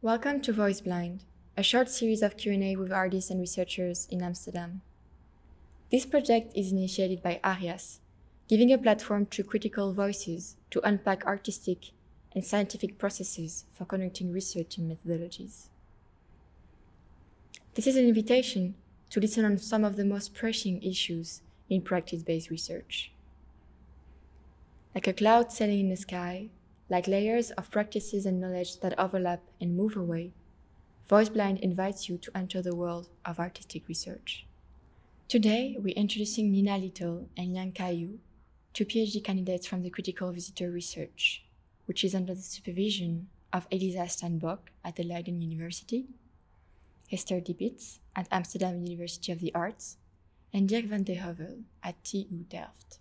Welcome to Voice Blind, a short series of Q&A with artists and researchers in Amsterdam. This project is initiated by Arias, giving a platform to critical voices to unpack artistic and scientific processes for conducting research and methodologies. This is an invitation to listen on some of the most pressing issues in practice-based research. Like a cloud sailing in the sky, like layers of practices and knowledge that overlap and move away, Voice Blind invites you to enter the world of artistic research. Today, we're introducing Nina Little and Liang Kaiyu, two PhD candidates from the Critical Visitor Research, which is under the supervision of Elisa Steinbock at the Leiden University, Hester Dibitz at Amsterdam University of the Arts, and Dirk van de Heuvel at TU Delft.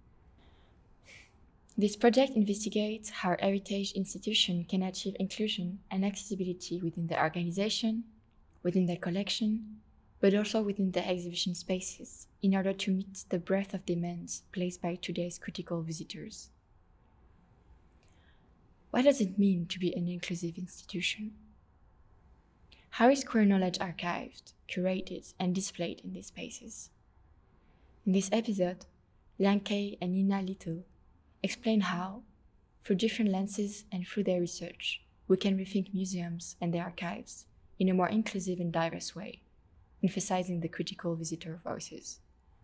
This project investigates how heritage institutions can achieve inclusion and accessibility within their organization, within their collection, but also within their exhibition spaces in order to meet the breadth of demands placed by today's critical visitors. What does it mean to be an inclusive institution? How is queer knowledge archived, curated, and displayed in these spaces? In this episode, Liang Kai and Nina Little explain how, through different lenses and through their research, we can rethink museums and their archives in a more inclusive and diverse way, emphasizing the critical visitor voices.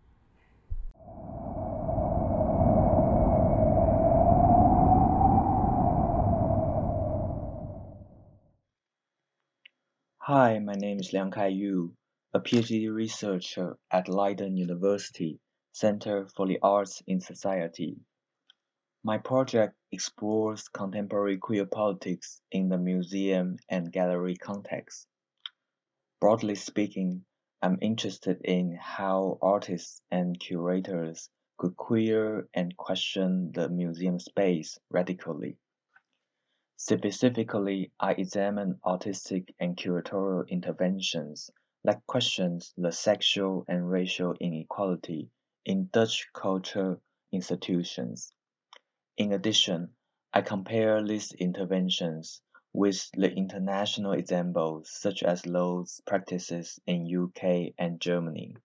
Hi, my name is Liang Kaiyu, a PhD researcher at Leiden University Center for the Arts in Society. My project explores contemporary queer politics in the museum and gallery context. Broadly speaking, I'm interested in how artists and curators could queer and question the museum space radically. Specifically, I examine artistic and curatorial interventions that questions the sexual and racial inequality in Dutch culture institutions. In addition, I compare these interventions with the international examples such as those practices in UK and Germany.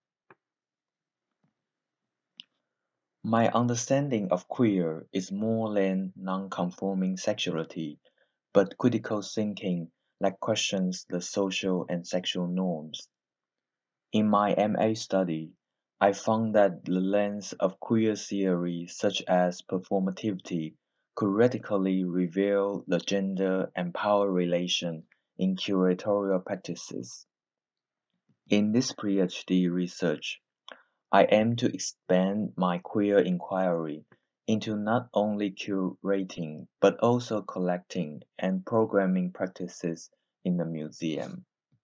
My understanding of queer is more than non-conforming sexuality, but critical thinking that questions the social and sexual norms. In my MA study, I found that the lens of queer theory such as performativity could radically reveal the gender and power relation in curatorial practices. In this PhD research, I aim to expand my queer inquiry into not only curating but also collecting and programming practices in the museum.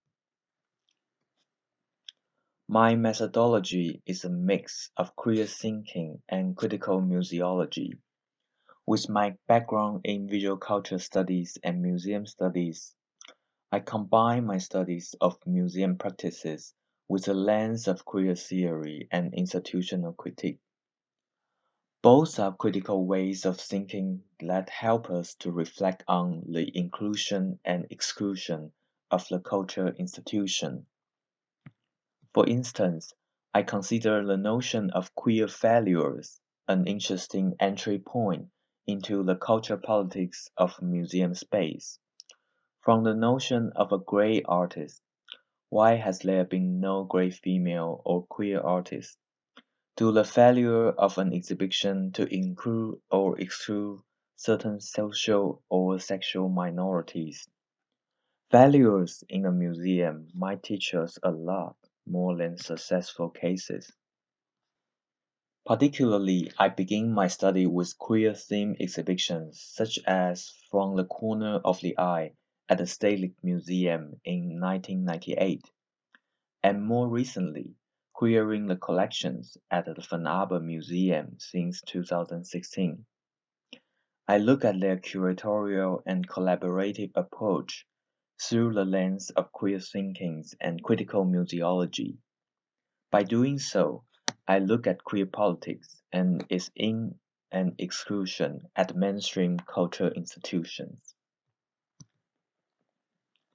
My methodology is a mix of queer thinking and critical museology. With my background in visual culture studies and museum studies, I combine my studies of museum practices with a lens of queer theory and institutional critique. Both are critical ways of thinking that help us to reflect on the inclusion and exclusion of the culture institution. For instance, I consider the notion of queer failures an interesting entry point into the culture politics of museum space. From the notion of a gray artist, why has there been no gray female or queer artist? To the failure of an exhibition to include or exclude certain social or sexual minorities. Failures in a museum might teach us a lot more than successful cases. Particularly, I begin my study with queer-themed exhibitions such as From the Corner of the Eye at the Stedelijk Museum in 1998, and more recently, queering the collections at the Van Abbe Museum since 2016. I look at their curatorial and collaborative approach through the lens of queer thinking and critical museology. By doing so, I look at queer politics and its in and exclusion at mainstream culture institutions.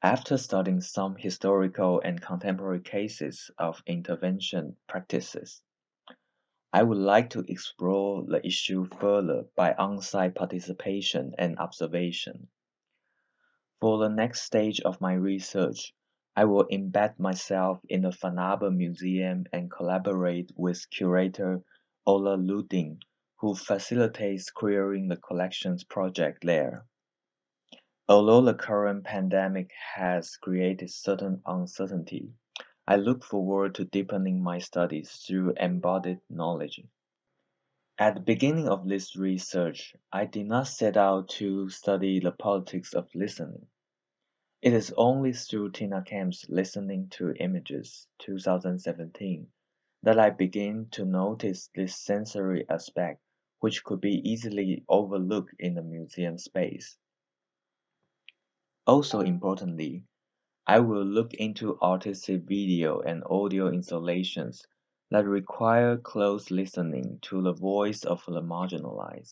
After studying some historical and contemporary cases of intervention practices, I would like to explore the issue further by on-site participation and observation. For the next stage of my research, I will embed myself in the Van Aber Museum and collaborate with curator Ola Luding, who facilitates querying the collections project there. Although the current pandemic has created certain uncertainty, I look forward to deepening my studies through embodied knowledge. At the beginning of this research, I did not set out to study the politics of listening. It is only through Tina Kemp's Listening to Images 2017 that I begin to notice this sensory aspect which could be easily overlooked in the museum space. Also importantly, I will look into artistic video and audio installations that require close listening to the voice of the marginalized.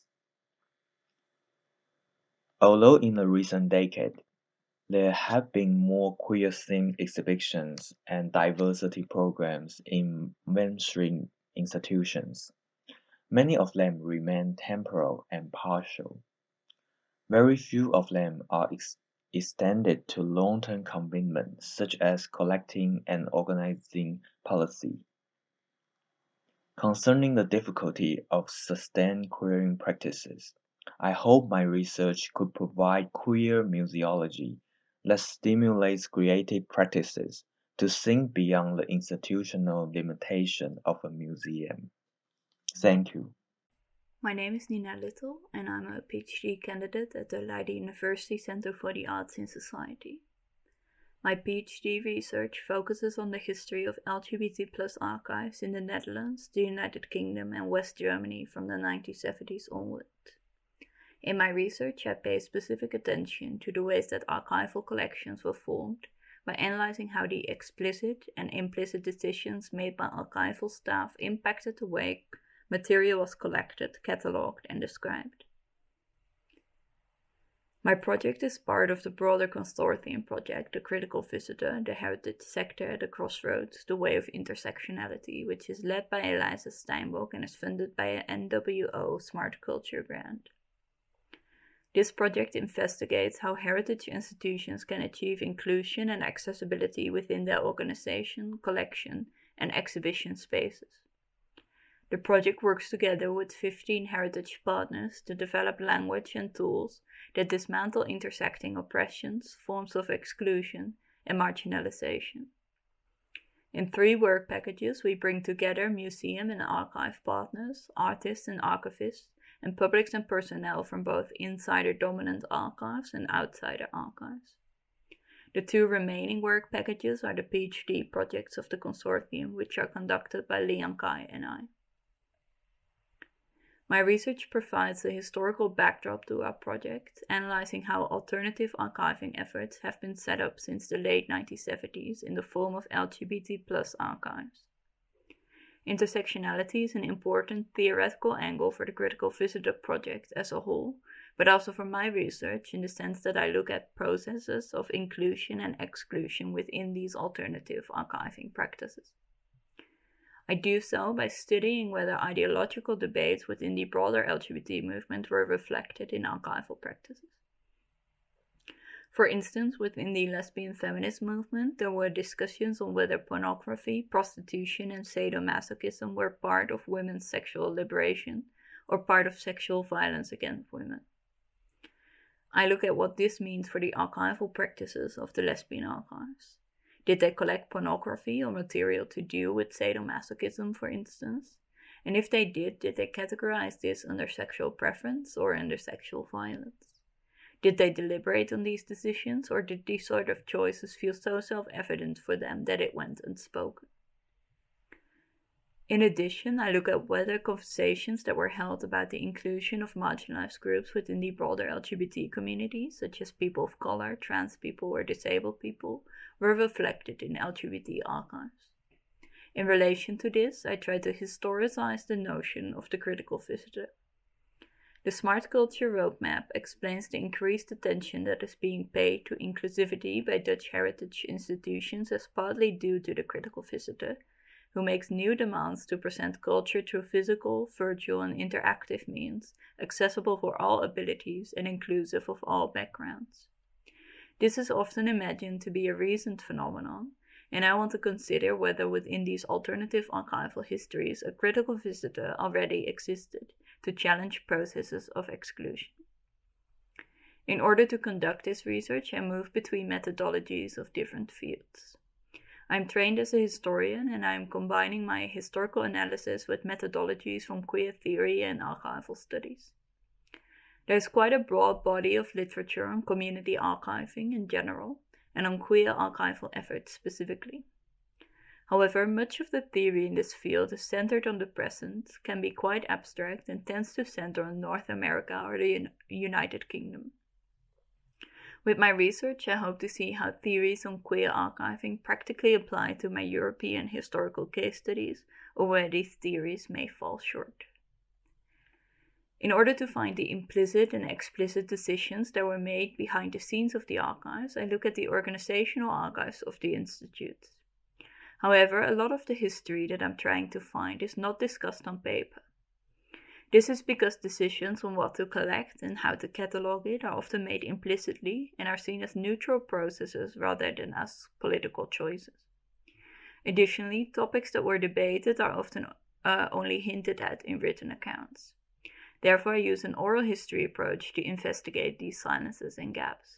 Although in the recent decade, there have been more queer-themed exhibitions and diversity programs in mainstream institutions. Many of them remain temporal and partial. Very few of them are extended to long-term commitments such as collecting and organizing policy. Concerning the difficulty of sustained queering practices, I hope my research could provide queer museology that stimulates creative practices to think beyond the institutional limitation of a museum. Thank you. My name is Nina Little, and I'm a PhD candidate at the Leiden University Center for the Arts in Society. My PhD research focuses on the history of LGBT+ archives in the Netherlands, the United Kingdom, and West Germany from the 1970s onward. In my research, I pay specific attention to the ways that archival collections were formed by analyzing how the explicit and implicit decisions made by archival staff impacted the way material was collected, catalogued, and described. My project is part of the broader consortium project, The Critical Visitor, the Heritage Sector at the Crossroads, The Way of Intersectionality, which is led by Eliza Steinbock and is funded by an NWO Smart Culture grant. This project investigates how heritage institutions can achieve inclusion and accessibility within their organization, collection, and exhibition spaces. The project works together with 15 heritage partners to develop language and tools that dismantle intersecting oppressions, forms of exclusion, and marginalization. In 3 work packages, we bring together museum and archive partners, artists and archivists, and publics and personnel from both insider-dominant archives and outsider archives. The 2 remaining work packages are the PhD projects of the consortium, which are conducted by Liang Kai and I. My research provides a historical backdrop to our project, analyzing how alternative archiving efforts have been set up since the late 1970s in the form of LGBT+ archives. Intersectionality is an important theoretical angle for the Critical Visitor project as a whole, but also for my research in the sense that I look at processes of inclusion and exclusion within these alternative archiving practices. I do so by studying whether ideological debates within the broader LGBT movement were reflected in archival practices. For instance, within the lesbian feminist movement, there were discussions on whether pornography, prostitution, and sadomasochism were part of women's sexual liberation or part of sexual violence against women. I look at what this means for the archival practices of the lesbian archives. Did they collect pornography or material to deal with sadomasochism, for instance? And if they did they categorize this under sexual preference or under sexual violence? Did they deliberate on these decisions, or did these sort of choices feel so self-evident for them that it went unspoken? In addition, I look at whether conversations that were held about the inclusion of marginalized groups within the broader LGBT community, such as people of color, trans people, or disabled people, were reflected in LGBT archives. In relation to this, I try to historicize the notion of the critical visitor. The Smart Culture Roadmap explains the increased attention that is being paid to inclusivity by Dutch heritage institutions as partly due to the critical visitor, who makes new demands to present culture through physical, virtual, and interactive means, accessible for all abilities and inclusive of all backgrounds. This is often imagined to be a recent phenomenon, and I want to consider whether within these alternative archival histories a critical visitor already existed to challenge processes of exclusion. In order to conduct this research, I move between methodologies of different fields. I am trained as a historian, and I am combining my historical analysis with methodologies from queer theory and archival studies. There is quite a broad body of literature on community archiving in general, and on queer archival efforts specifically. However, much of the theory in this field is centered on the present, can be quite abstract, and tends to center on North America or the United Kingdom. With my research, I hope to see how theories on queer archiving practically apply to my European historical case studies, or where these theories may fall short. In order to find the implicit and explicit decisions that were made behind the scenes of the archives, I look at the organizational archives of the institute. However, a lot of the history that I'm trying to find is not discussed on paper. This is because decisions on what to collect and how to catalog it are often made implicitly and are seen as neutral processes rather than as political choices. Additionally, topics that were debated are often only hinted at in written accounts. Therefore, I use an oral history approach to investigate these silences and gaps.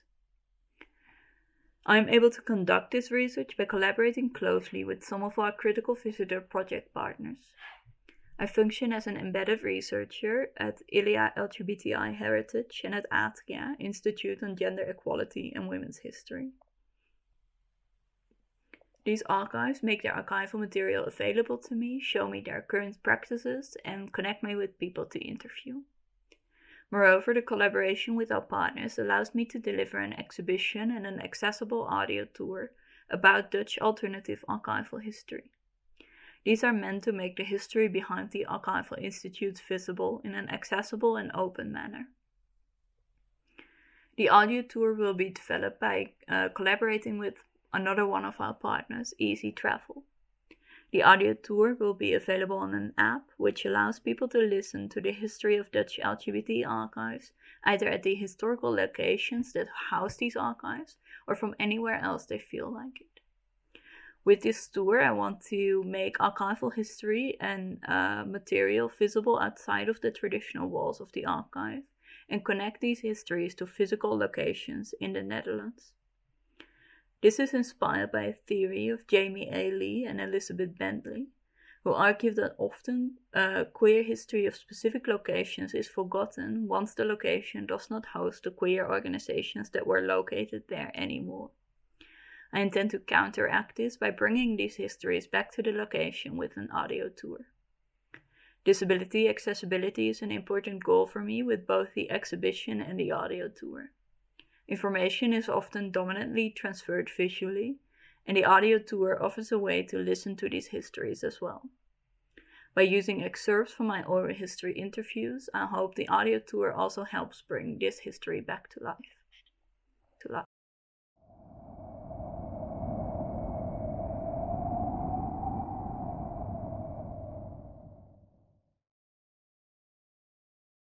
I am able to conduct this research by collaborating closely with some of our critical visitor project partners. I function as an embedded researcher at ILIA LGBTI Heritage and at ATGA, Institute on Gender Equality and Women's History. These archives make their archival material available to me, show me their current practices, and connect me with people to interview. Moreover, the collaboration with our partners allows me to deliver an exhibition and an accessible audio tour about Dutch alternative archival history. These are meant to make the history behind the Archival Institutes visible in an accessible and open manner. The audio tour will be developed by collaborating with another one of our partners, Easy Travel. The audio tour will be available on an app which allows people to listen to the history of Dutch LGBT archives, either at the historical locations that house these archives or from anywhere else they feel like it. With this tour, I want to make archival history and material visible outside of the traditional walls of the archive and connect these histories to physical locations in the Netherlands. This is inspired by a theory of Jamie A. Lee and Elizabeth Bentley, who argue that often queer history of specific locations is forgotten once the location does not host the queer organizations that were located there anymore. I intend to counteract this by bringing these histories back to the location with an audio tour. Disability accessibility is an important goal for me with both the exhibition and the audio tour. Information is often dominantly transferred visually, and the audio tour offers a way to listen to these histories as well. By using excerpts from my oral history interviews, I hope the audio tour also helps bring this history back to life.